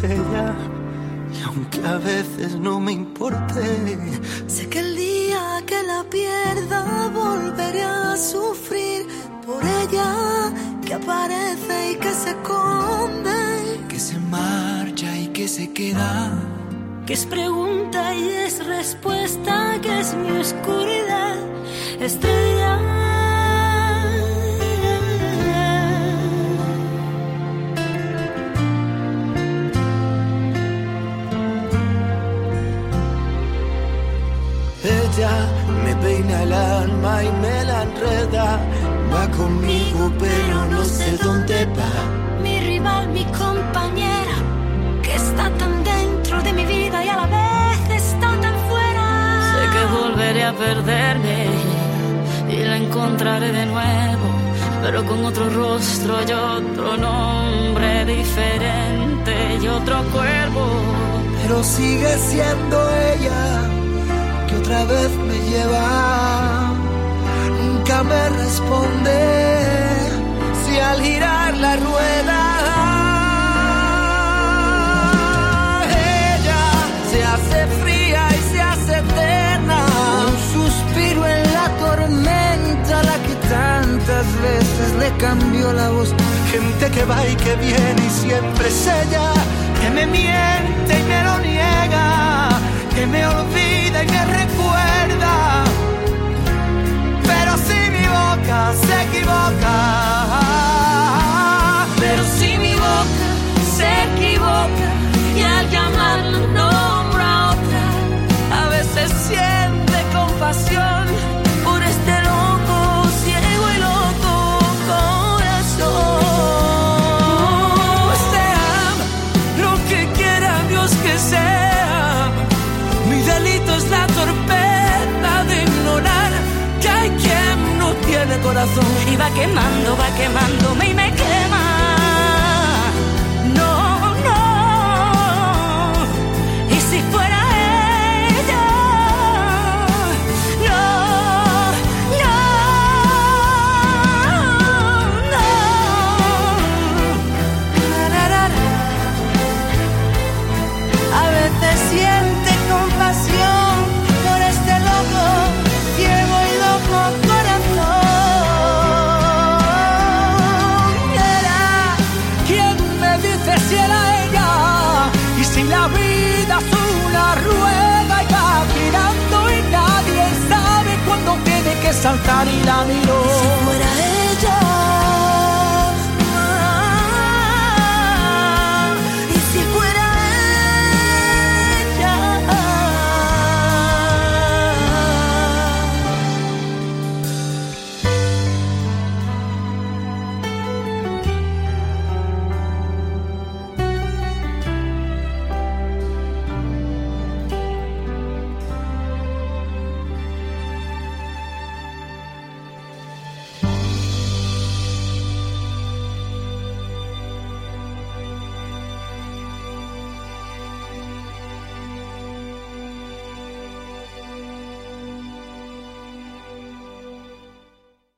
ella. Y aunque a veces no me importe, sé que el día que la pierda volveré a sufrir por ella, que aparece y que se esconde, que se marcha y que se queda, que es pregunta y es respuesta, que es mi oscuridad, estrella. Ella me peina el alma y me la enreda, va conmigo pero no sé dónde va. Mi rival, mi compañera, que está tan dentro de mi vida y a la vez está tan fuera. Sé que volveré a perderme y la encontraré de nuevo, pero con otro rostro y otro nombre diferente y otro cuerpo. Pero sigue siendo ella, que otra vez me lleva, nunca me responde si al girar la rueda ella se hace fría y se hace eterna, un suspiro en la tormenta, la que tantas veces le cambió la voz. Gente que va y que viene y siempre es ella, que me miente y me lo niega, que me olvida y me recuerda, pero si mi boca se equivoca, pero si mi boca se equivoca y al llamarla nombra a otra, a veces siente compasión por este loco, ciego y loco corazón. Pues te ama lo que quiera Dios que sea. Mi delito es la torpeza de ignorar que hay quien no tiene corazón. Y va quemándome y me quema. No, no. Y si fuera ella, no, no, no. A veces siente compasión por este loco, ciego y loco corazón. era quien me dice si era ella, y si la vida es una rueda y va girando y nadie sabe cuándo tiene que saltar, y la miro. Si fuera